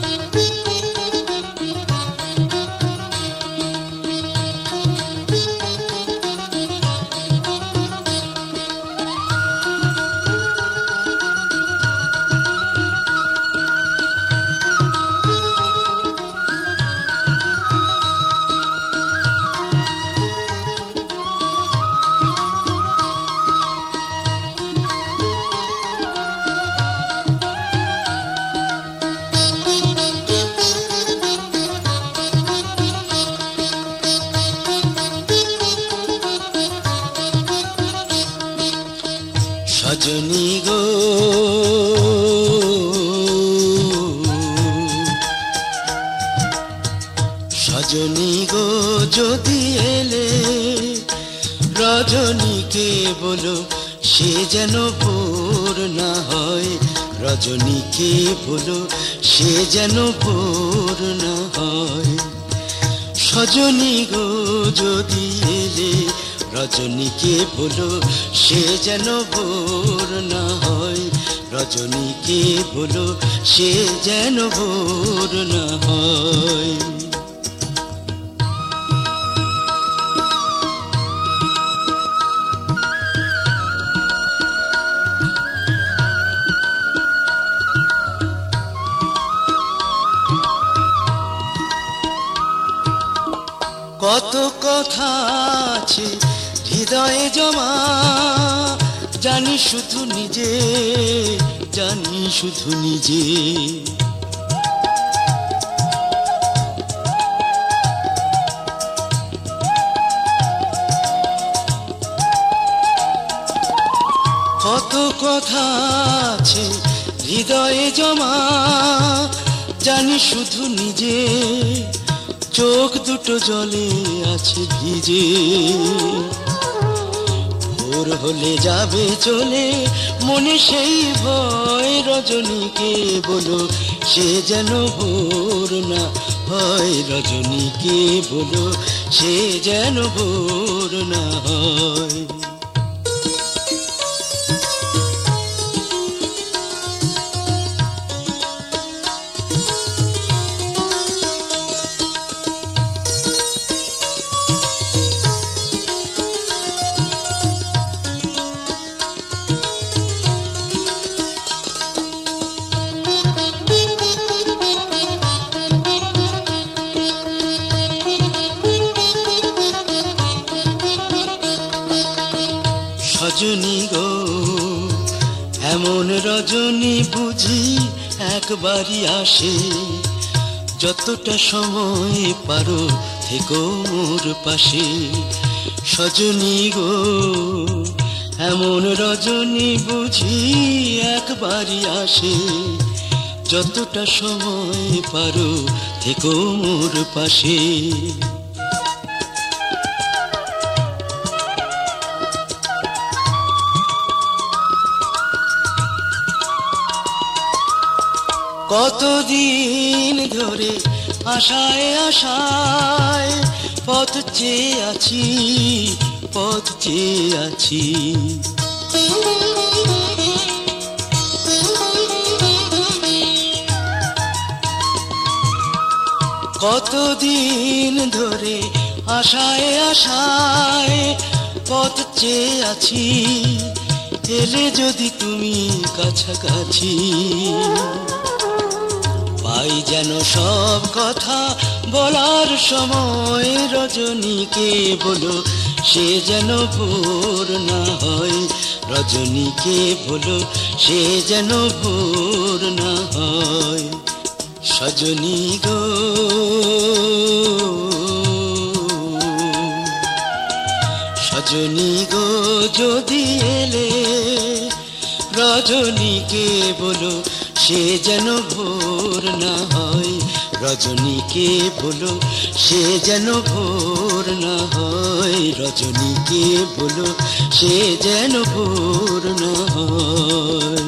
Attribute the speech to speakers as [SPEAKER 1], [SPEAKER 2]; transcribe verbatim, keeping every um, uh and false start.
[SPEAKER 1] সজনী গো সজনী গো যদি এলে রজনীকে বলো সে যেন ভোর না হয়, রজনীকে বলো সে যেন ভোর না হয়। সজনী গো যদি এলে রজনীকে বলো সে যেন ভোর না হয়, রজনীকে বলো সে যেন ভোর না হয়। কত কথা আছে হৃদয়ে জমা, জানি শুধু নিজে, জানি শুধু নিজে। কত কথা আছে হৃদয়ে জমা, জানি শুধু নিজে, চোখ দুটো জলে আছে ভিজে। ভোর হলে যাবে চলে মনে সেই ভয়, রজনীকে বলো সে যেন ভোর না হয়, রজনীকে বলো সে যেন ভোর না হয়। সজনী গো এমন রজনী বুঝি একবারই আসে, যতটা সময় পারো থেকো মোর পাশে। সজনী গো এমন রজনী বুঝি একবারই আসে, যতটা সময় পারো থেকো মোর পাশে। কতদিন ধরে আশায় আশায় পথ চেয়ে আছি, পথ চেয়ে আছি। কতদিন ধরে আশায় আশায় পথ চেয়ে আছি, এলে যদি তুমি কাছাকাছি। পাই যেন সব কথা বলার সময়, রজনীকে বলো সে যেন ভোর না হয়, রজনীকে বলো সে যেন ভোর না হয়। সজনী গো সজনী গো যদি এলে রজনীকে বলো সে যেন ভোর না হয়, রজনীকে বলো সে যেন ভোর না হয়, রজনীকে বলো সে যেন ভোর না হয়।